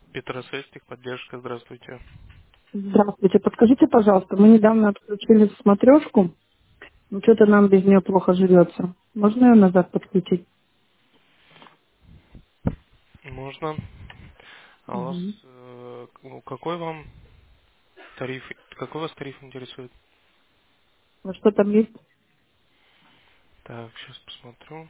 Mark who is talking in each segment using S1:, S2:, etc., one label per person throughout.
S1: Петросес, техподдержка, здравствуйте.
S2: Здравствуйте. Подскажите, пожалуйста, мы недавно отключили смотрешку, но что-то нам без нее плохо живется. Можно ее назад подключить?
S1: Можно. А у вас,
S2: Мгм.
S1: какой вам тариф, какой вас тариф интересует?
S2: А что там есть?
S1: Так, сейчас посмотрю.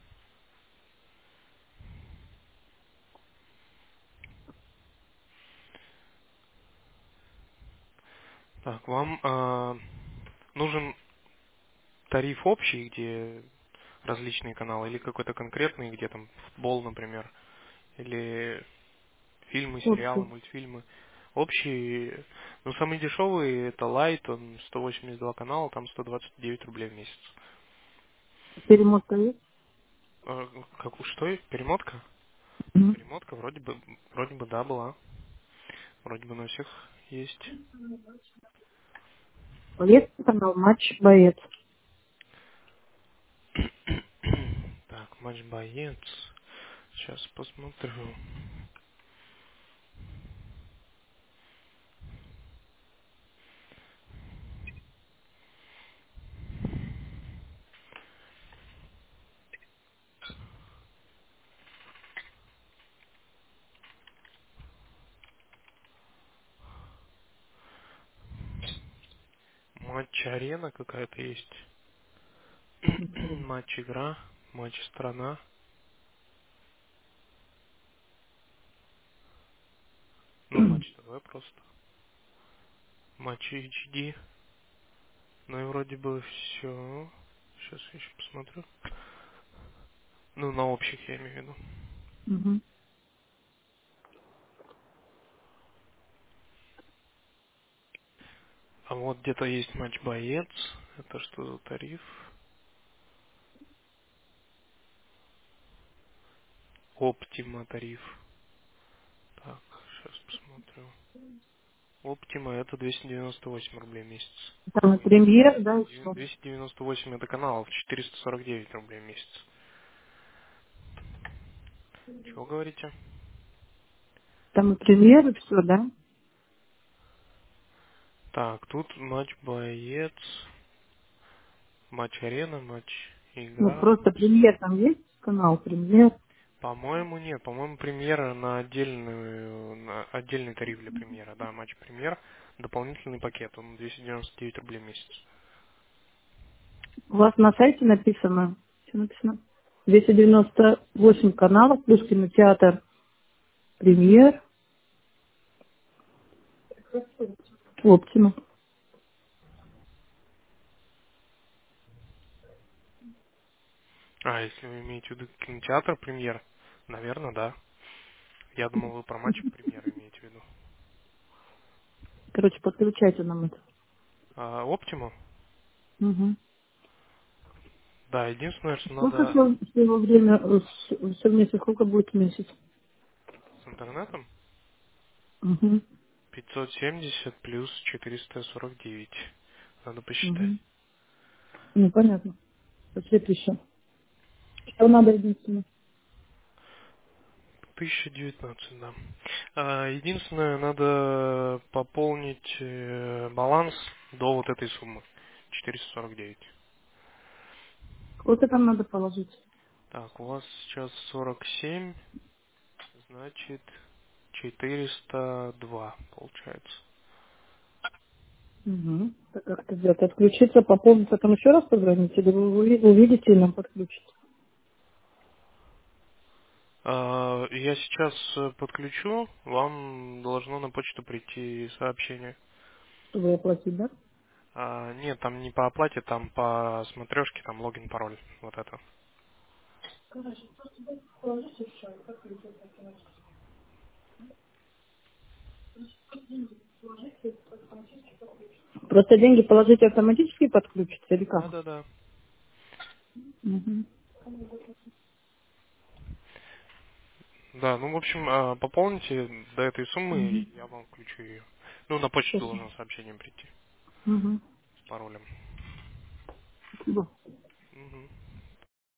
S1: Так, вам нужен тариф общий, где различные каналы, или какой-то конкретный, где там футбол, например, или фильмы, сериалы,
S2: Общий.
S1: мультфильмы. Общий, ну, самый дешевый это Light, он 182 канала, там 129 рублей в месяц.
S2: Перемотка есть?
S1: Что? Перемотка?
S2: Мгм.
S1: Перемотка вроде бы да, была. Вроде бы на всех есть.
S2: Есть канал «Матч Боец».
S1: Так, матч боец. Сейчас посмотрю. Матч арена какая-то есть. Матч игра. Матч страна. Ну, матч ТВ просто. Матч HD. Ну и вроде бы все. Сейчас я еще посмотрю. Ну, на общих я имею в виду.
S2: Мгм.
S1: А вот где-то есть матч боец. Это что за тариф? Оптима тариф. Так, сейчас посмотрю. Оптима это 298 рублей в месяц.
S2: Там и
S1: Ой, нет,
S2: премьер, да, еще.
S1: 298 это каналов, 449 рублей в месяц. Чего говорите?
S2: Там и премьер, и все, да?
S1: Так, тут матч боец, матч арена, матч
S2: Ну,
S1: игра.
S2: просто премьер там есть? Канал премьер.
S1: По-моему, нет. По-моему, премьера на отдельный тариф для премьера. Да, матч премьер. Дополнительный пакет. Он 299 рублей в месяц.
S2: У вас на сайте написано, что написано? 298 каналов плюс кинотеатр премьер, Оптима.
S1: А, если вы имеете в виду кинотеатр премьер, наверное, да. Я думал, вы про матч премьер имеете в виду.
S2: Короче, подключайте нам это.
S1: А, Optima?
S2: Мгм.
S1: Да, единственное, что
S2: Сколько
S1: надо
S2: всего время, все вместе, сколько будет в месяц?
S1: с интернетом.
S2: Угу.
S1: 570 плюс 449. Надо посчитать.
S2: Угу. Ну, понятно. Пошли еще. Что надо единственное?
S1: 1019, да. Единственное, надо пополнить баланс до вот этой суммы. 449.
S2: Сколько там надо положить?
S1: Так, у вас сейчас 47, значит 402 получается.
S2: Угу. Так как это сделать? Отключиться, пополнить, потом еще раз позвонить? Или вы увидите и нам подключите?
S1: Я сейчас подключу, вам должно на почту прийти сообщение.
S2: Чтобы оплатить, да?
S1: Нет, там не по оплате, там по смотрешке, там логин, пароль. Вот это.
S2: Просто деньги положить автоматически подключится или как?
S1: Да-да-да.
S2: Угу.
S1: Да, ну, в общем, пополните до этой суммы,
S2: Угу.
S1: и я вам включу ее. Ну, на почту
S2: Спасибо.
S1: должно сообщение прийти
S2: Угу.
S1: с паролем.
S2: Спасибо.
S1: Мгм.